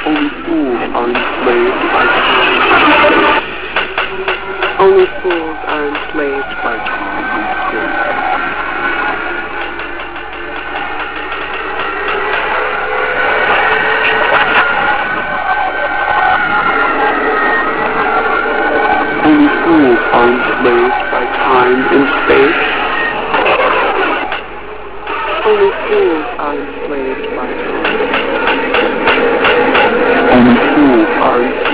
Only fools are enslaved by time. Only fools are enslaved by time and space. Only fools are enslaved by time and space. Only fools are enslaved by time. Only fools are enslaved